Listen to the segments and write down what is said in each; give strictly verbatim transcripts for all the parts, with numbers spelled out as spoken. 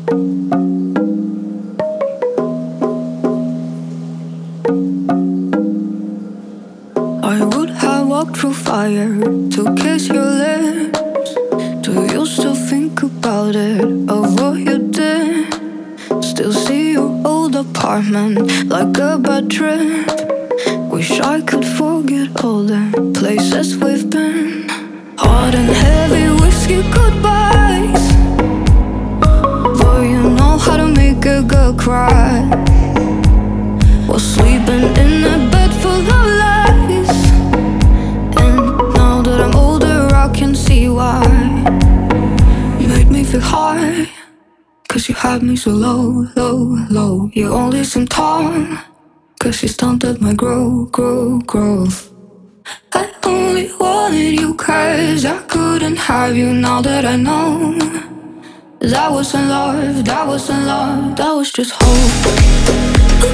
I would have walked through fire to kiss your lips. Do you still think about it, of what you did? Still see your old apartment like a bad trip. Wish I could forget all the places we've been. Hot and heavy whiskey goodbyes. Boy, you know how to make a girl cry. While sleeping in a bed full of lies. And now that I'm older I can see why. You made me feel high, cause you had me so low, low, low. You only seem tall, cause you stunted my grow, grow, growth. I only wanted you cause I couldn't have you. Now that I know that wasn't love, that wasn't love, that was just hope.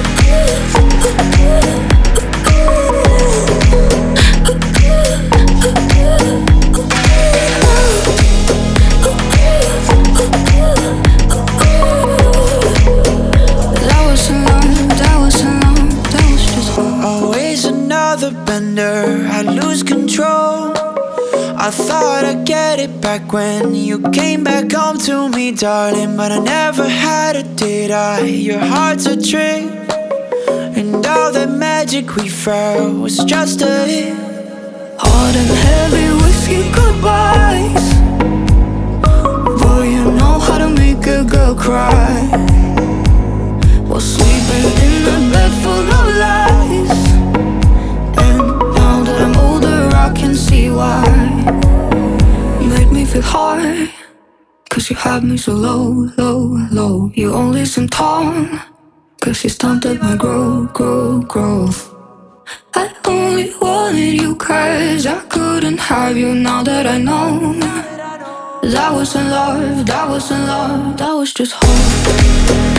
Always another bender, I lose control. I thought I'd get it back when you came back home to me, darling. But I never had it, did I? Your heart's a trick, and all the magic we felt was just a hit. Hot and heavy whiskey goodbyes. Boy, you know how to make a girl cry. While sleeping in a bed full of lies. And now that I'm older I can see why. You made me feel high, cause you had me so low, low, low. You only seem tall, cause you stunted my grow, grow, growth. I only wanted you cause I couldn't have you. Now that I know that wasn't love, that wasn't love, that was just hope.